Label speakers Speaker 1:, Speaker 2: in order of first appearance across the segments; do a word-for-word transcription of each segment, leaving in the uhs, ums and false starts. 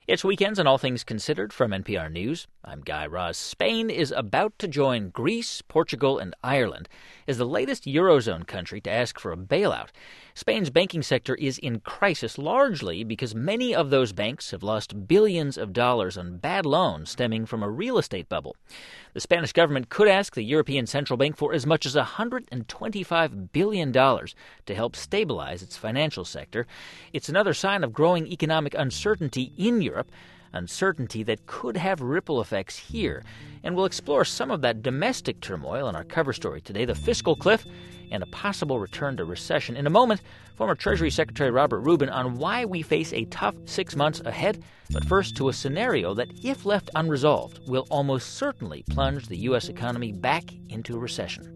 Speaker 1: It's Weekends and All Things Considered from N P R News. I'm Guy Raz. Spain is about to join Greece, Portugal, and Ireland as the latest Eurozone country to ask for a bailout. Spain's banking sector is in crisis largely because many of those banks have lost billions of dollars on bad loans stemming from a real estate bubble. The Spanish government could ask the European Central Bank for as much as one hundred twenty-five billion dollars to help stabilize its financial sector. It's another sign of growing economic uncertainty in Europe, uncertainty that could have ripple effects here. And we'll explore some of that domestic turmoil in our cover story today, the fiscal cliff and a possible return to recession. In a moment, former Treasury Secretary Robert Rubin on why we face a tough six months ahead. But first, to a scenario that, if left unresolved, will almost certainly plunge the U S economy back into a recession.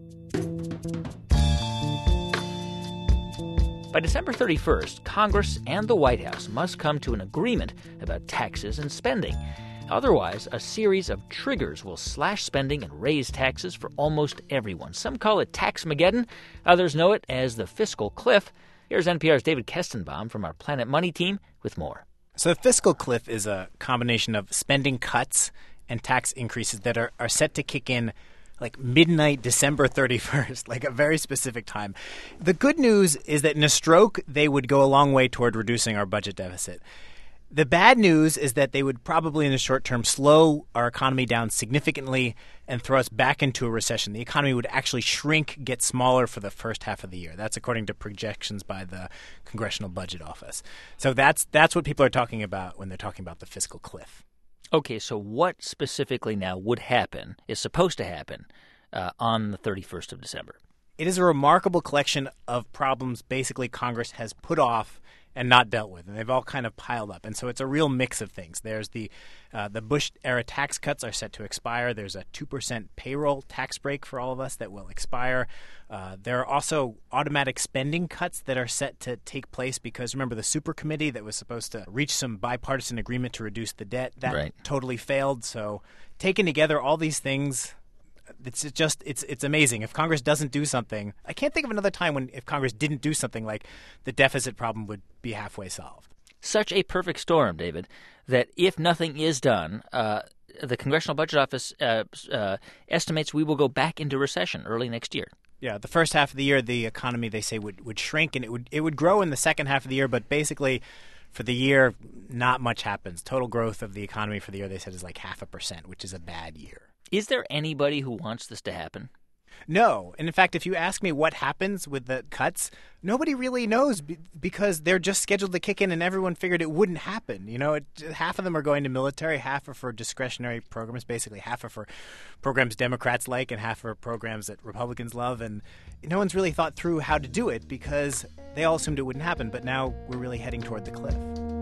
Speaker 1: By December thirty-first, Congress and the White House must come to an agreement about taxes and spending. Otherwise, a series of triggers will slash spending and raise taxes for almost everyone. Some call it Taxmageddon. Others know it as the fiscal cliff. Here's N P R's David Kestenbaum from our Planet Money team with more.
Speaker 2: So the fiscal cliff is a combination of spending cuts and tax increases that are, are set to kick in like midnight December thirty-first, like a very specific time. The good news is that in a stroke, they would go a long way toward reducing our budget deficit. The bad news is that they would probably in the short term slow our economy down significantly and throw us back into a recession. The economy would actually shrink, get smaller for the first half of the year. That's according to projections by the Congressional Budget Office. So that's that's what people are talking about when they're talking about the fiscal cliff.
Speaker 1: Okay, so what specifically now would happen, is supposed to happen, uh, on the thirty-first of December?
Speaker 2: It is a remarkable collection of problems basically Congress has put off and not dealt with, and they've all kind of piled up. And so it's a real mix of things. There's the uh, the Bush-era tax cuts are set to expire. There's a two percent payroll tax break for all of us that will expire. Uh, there are also automatic spending cuts that are set to take place because, remember, the super committee that was supposed to reach some bipartisan agreement to reduce the debt, that
Speaker 1: right.
Speaker 2: totally failed. So taken together, all these things, it's just it's it's amazing. If Congress doesn't do something, I can't think of another time when if Congress didn't do something, like the deficit problem would be halfway solved.
Speaker 1: Such a perfect storm, David, that if nothing is done, uh, the Congressional Budget Office uh, uh, estimates we will go back into recession early next year.
Speaker 2: Yeah, the first half of the year, the economy, they say, would, would shrink, and it would it would grow in the second half of the year, but basically for the year, not much happens. Total growth of the economy for the year, they said, is like half a percent, which is a bad year.
Speaker 1: Is there anybody who wants this to happen?
Speaker 2: No. And in fact, if you ask me what happens with the cuts, nobody really knows b- because they're just scheduled to kick in and everyone figured it wouldn't happen. You know, it, half of them are going to military, half are for discretionary programs, basically half are for programs Democrats like and half are programs that Republicans love. And no one's really thought through how to do it because they all assumed it wouldn't happen. But now we're really heading toward the cliff.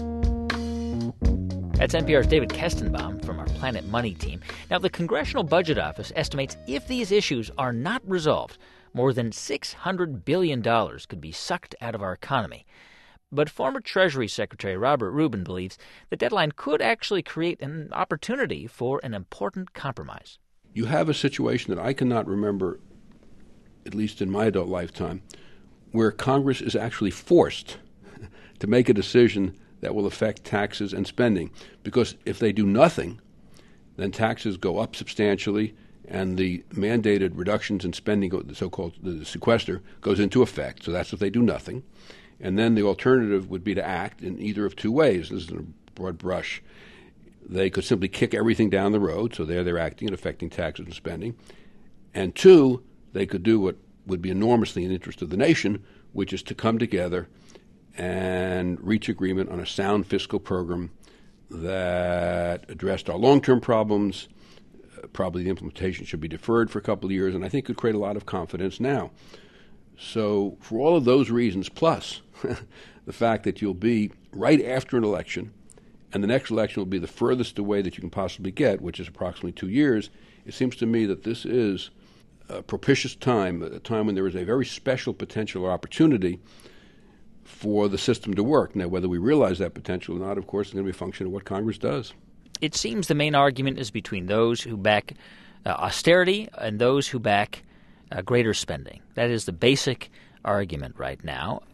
Speaker 1: That's N P R's David Kestenbaum from our Planet Money team. Now, the Congressional Budget Office estimates if these issues are not resolved, more than six hundred billion dollars could be sucked out of our economy. But former Treasury Secretary Robert Rubin believes the deadline could actually create an opportunity for an important compromise.
Speaker 3: You have a situation that I cannot remember, at least in my adult lifetime, where Congress is actually forced to make a decision that will affect taxes and spending. Because if they do nothing, then taxes go up substantially and the mandated reductions in spending, the so-called the sequester, goes into effect. So that's if they do nothing. And then the alternative would be to act in either of two ways. This is in a broad brush. They could simply kick everything down the road, so there they're acting and affecting taxes and spending. And two, they could do what would be enormously in the interest of the nation, which is to come together and reach agreement on a sound fiscal program that addressed our long-term problems. Uh, probably the implementation should be deferred for a couple of years, and I think could create a lot of confidence now. So for all of those reasons, plus the fact that you'll be right after an election, and the next election will be the furthest away that you can possibly get, which is approximately two years, it seems to me that this is a propitious time, a time when there is a very special potential or opportunity for the system to work. Now, whether we realize that potential or not, of course, is going to be a function of what Congress does.
Speaker 1: It seems the main argument is between those who back uh, austerity and those who back uh, greater spending. That is the basic argument right now.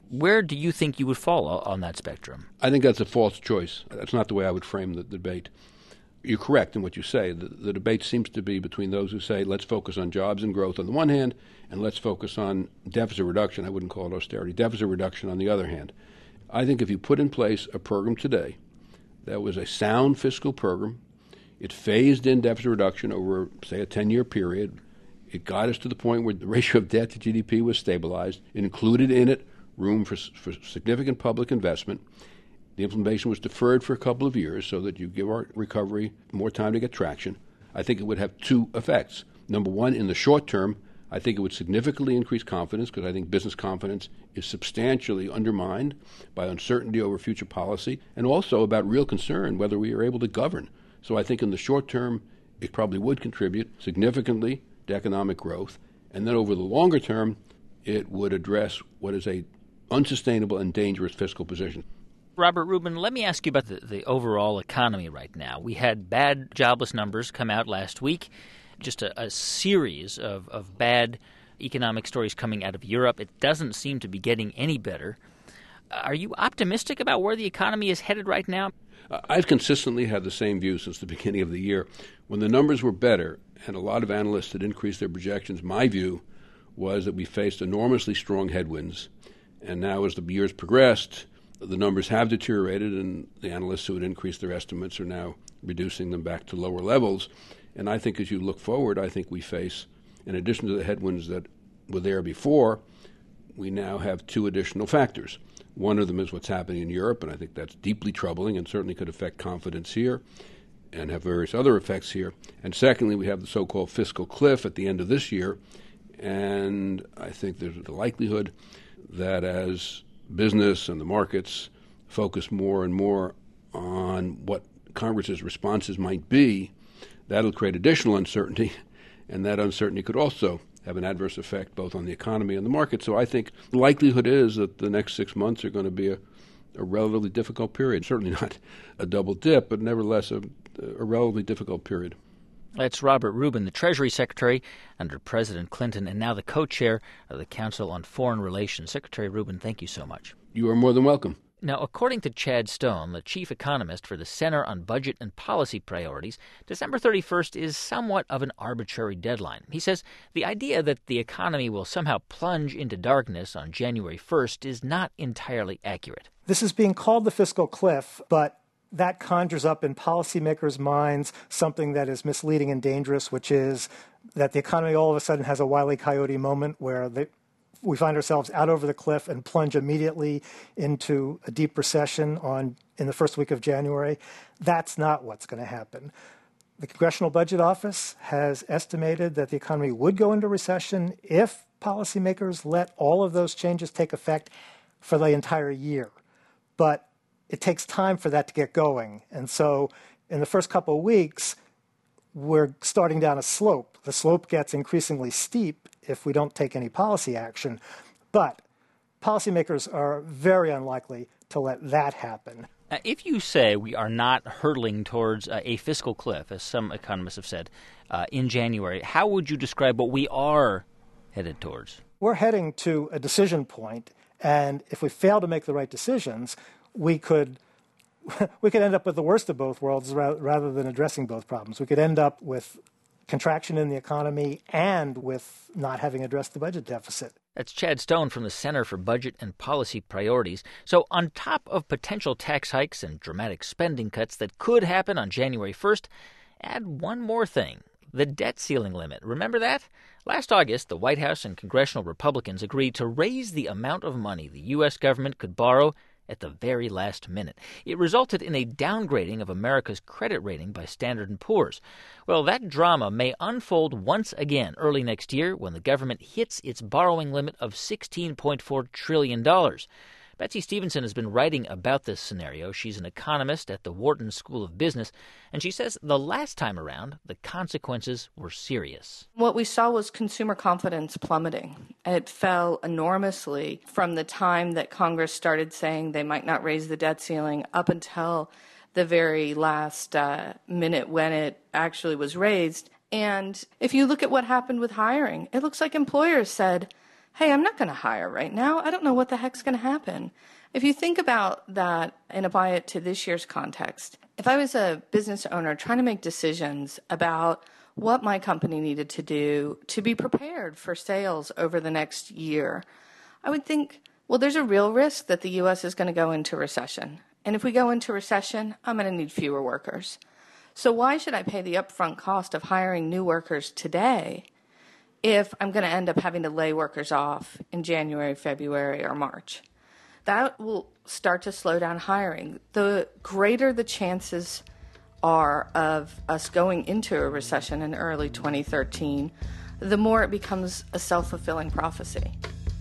Speaker 1: Where do you think you would fall on that spectrum?
Speaker 3: I think that's a false choice. That's not the way I would frame the debate. You're correct in what you say. The, the debate seems to be between those who say, let's focus on jobs and growth on the one hand, and let's focus on deficit reduction. I wouldn't call it austerity. Deficit reduction on the other hand. I think if you put in place a program today that was a sound fiscal program, it phased in deficit reduction over, say, a ten-year period. It got us to the point where the ratio of debt to G D P was stabilized. It included in it room for, for significant public investment. The implementation was deferred for a couple of years so that you give our recovery more time to get traction. I think it would have two effects. Number one, in the short term, I think it would significantly increase confidence because I think business confidence is substantially undermined by uncertainty over future policy and also about real concern whether we are able to govern. So I think in the short term, it probably would contribute significantly to economic growth. And then over the longer term, it would address what is a unsustainable and dangerous fiscal position.
Speaker 1: Robert Rubin, let me ask you about the, the overall economy right now. We had bad jobless numbers come out last week, just a, a series of, of bad economic stories coming out of Europe. It doesn't seem to be getting any better. Are you optimistic about where the economy is headed right now?
Speaker 3: I've consistently had the same view since the beginning of the year. When the numbers were better and a lot of analysts had increased their projections, my view was that we faced enormously strong headwinds. And now as the years progressed, the numbers have deteriorated, and the analysts who had increased their estimates are now reducing them back to lower levels. And I think as you look forward, I think we face, in addition to the headwinds that were there before, we now have two additional factors. One of them is what's happening in Europe, and I think that's deeply troubling and certainly could affect confidence here and have various other effects here. And secondly, we have the so-called fiscal cliff at the end of this year, and I think there's the likelihood that as business and the markets focus more and more on what Congress's responses might be, that'll create additional uncertainty, and that uncertainty could also have an adverse effect both on the economy and the market. So I think the likelihood is that the next six months are going to be a, a relatively difficult period. Certainly not a double dip, but nevertheless a, a relatively difficult period.
Speaker 1: That's Robert Rubin, the Treasury Secretary under President Clinton and now the co-chair of the Council on Foreign Relations. Secretary Rubin, thank you so much.
Speaker 3: You are more than welcome.
Speaker 1: Now, according to Chad Stone, the chief economist for the Center on Budget and Policy Priorities, December thirty-first is somewhat of an arbitrary deadline. He says the idea that the economy will somehow plunge into darkness on January first is not entirely accurate.
Speaker 4: This is being called the fiscal cliff, but that conjures up in policymakers' minds something that is misleading and dangerous, which is that the economy all of a sudden has a Wile E. Coyote moment where they we find ourselves out over the cliff and plunge immediately into a deep recession on in the first week of January. That's not what's going to happen. The Congressional Budget Office has estimated that the economy would go into recession if policymakers let all of those changes take effect for the entire year. But it takes time for that to get going. And so in the first couple of weeks, we're starting down a slope. The slope gets increasingly steep if we don't take any policy action. But policymakers are very unlikely to let that happen.
Speaker 1: Uh, if you say we are not hurtling towards uh, a fiscal cliff, as some economists have said, uh, in January, how would you describe what we are headed towards?
Speaker 4: We're heading to a decision point, and if we fail to make the right decisions, we could we could end up with the worst of both worlds ra- rather than addressing both problems. We could end up with contraction in the economy and with not having addressed the budget deficit.
Speaker 1: That's Chad Stone from the Center for Budget and Policy Priorities. So on top of potential tax hikes and dramatic spending cuts that could happen on January first, add one more thing, the debt ceiling limit. Remember that? Last August, the White House and congressional Republicans agreed to raise the amount of money the U S government could borrow at the very last minute. It resulted in a downgrading of America's credit rating by Standard and Poor's. Well, that drama may unfold once again early next year when the government hits its borrowing limit of sixteen point four trillion dollars. Betsy Stevenson has been writing about this scenario. She's an economist at the Wharton School of Business, and she says the last time around, the consequences were serious.
Speaker 5: What we saw was consumer confidence plummeting. It fell enormously from the time that Congress started saying they might not raise the debt ceiling up until the very last uh, minute when it actually was raised. And if you look at what happened with hiring, it looks like employers said, hey, I'm not going to hire right now. I don't know what the heck's going to happen. If you think about that and apply it to this year's context, if I was a business owner trying to make decisions about what my company needed to do to be prepared for sales over the next year, I would think, well, there's a real risk that the U S is going to go into recession. And if we go into recession, I'm going to need fewer workers. So why should I pay the upfront cost of hiring new workers today if I'm going to end up having to lay workers off in January, February, or March? That will start to slow down hiring. The greater the chances are of us going into a recession in early twenty thirteen, the more it becomes a self-fulfilling prophecy.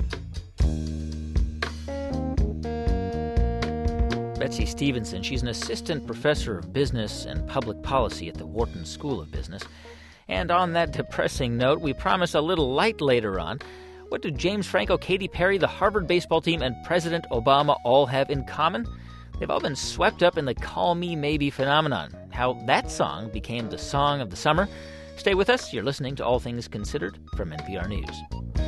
Speaker 1: Betsy Stevenson, she's an assistant professor of business and public policy at the Wharton School of Business. And on that depressing note, we promise a little light later on. What do James Franco, Katy Perry, the Harvard baseball team, and President Obama all have in common? They've all been swept up in the Call Me Maybe phenomenon. How that song became the song of the summer. Stay with us. You're listening to All Things Considered from N P R News.